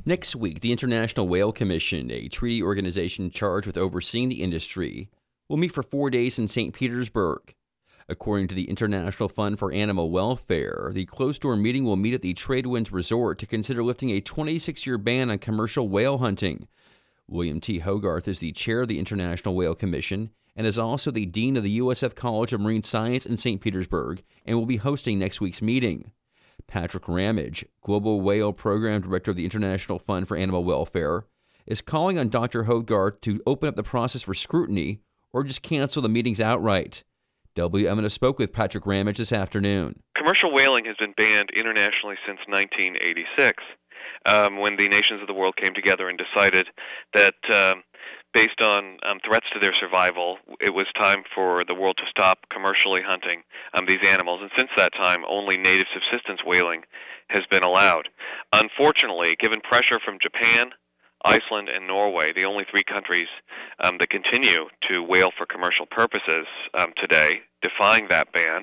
Next week, the International Whale Commission, a treaty organization charged with overseeing the industry, will meet for 4 days in St. Petersburg. According to the International Fund for Animal Welfare, the closed-door meeting will meet at the Tradewinds Resort to consider lifting a 26-year ban on commercial whale hunting. William T. Hogarth is the chair of the International Whale Commission and is also the dean of the USF College of Marine Science in St. Petersburg and will be hosting next week's meeting. Patrick Ramage, Global Whale Program Director of the International Fund for Animal Welfare, is calling on Dr. Hogarth to open up the process for scrutiny or just cancel the meetings outright. WMNF spoke with Patrick Ramage this afternoon. Commercial whaling has been banned internationally since 1986, when the nations of the world came together and decided that based on threats to their survival, it was time for the world to stop commercially hunting these animals. And since that time, only native subsistence whaling has been allowed. Unfortunately, given pressure from Japan, Iceland, and Norway, the only three countries that continue to whale for commercial purposes today, defying that ban,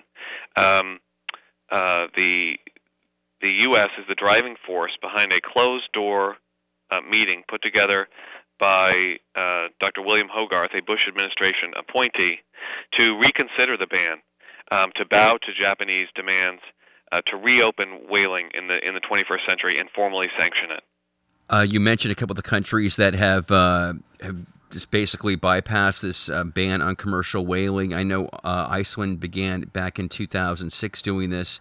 the U.S. is the driving force behind a closed-door meeting put together by Dr. William Hogarth, a Bush administration appointee, to reconsider the ban, to bow to Japanese demands, to reopen whaling in the 21st century and formally sanction it. You mentioned a couple of the countries that have just basically bypassed this ban on commercial whaling. I know Iceland began back in 2006 doing this.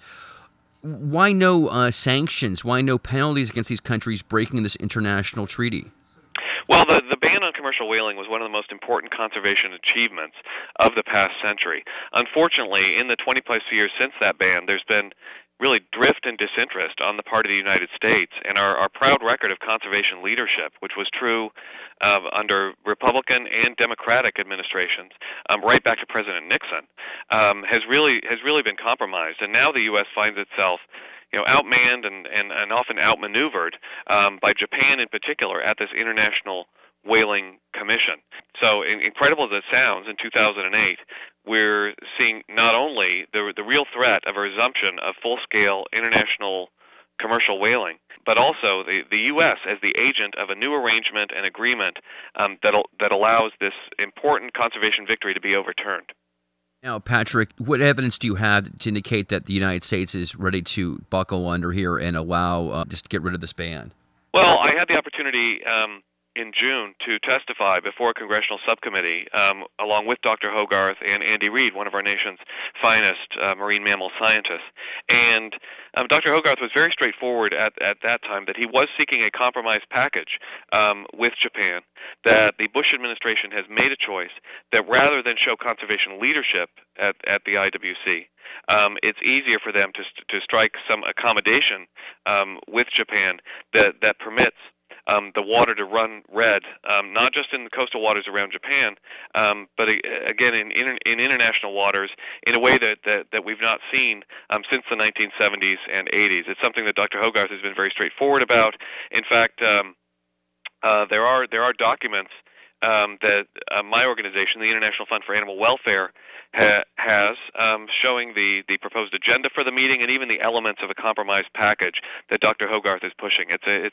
Why no sanctions? Why no penalties against these countries breaking this international treaty? Well, the ban on commercial whaling was one of the most important conservation achievements of the past century. Unfortunately, in the 20-plus years since that ban, there's been really drift and disinterest on the part of the United States, and our proud record of conservation leadership, which was true under Republican and Democratic administrations, right back to President Nixon, has really been compromised. And now the U.S. finds itself, outmanned and often outmaneuvered by Japan in particular at this International Whaling Commission. So incredible as it sounds, in 2008, we're seeing not only the real threat of a resumption of full-scale international commercial whaling, but also the U.S. as the agent of a new arrangement and agreement that allows this important conservation victory to be overturned. Now, Patrick, what evidence do you have to indicate that the United States is ready to buckle under here and allow just to get rid of this ban? Well, I had the opportunity in June to testify before a congressional subcommittee, along with Dr. Hogarth and Andy Reid, one of our nation's finest marine mammal scientists. And Dr. Hogarth was very straightforward at that time that he was seeking a compromise package with Japan, that the Bush administration has made a choice that rather than show conservation leadership at the IWC, it's easier for them to strike some accommodation with Japan that permits the water to run red, not just in the coastal waters around Japan, but again in international waters in a way that we've not seen since the 1970s and 80s. It's something that Dr. Hogarth has been very straightforward about. In fact, there are documents that my organization, the International Fund for Animal Welfare, has showing the proposed agenda for the meeting and even the elements of a compromise package that Dr. Hogarth is pushing.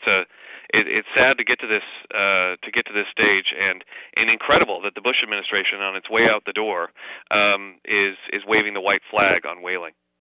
It's sad to get to this stage, and incredible that the Bush administration, on its way out the door, is waving the white flag on whaling.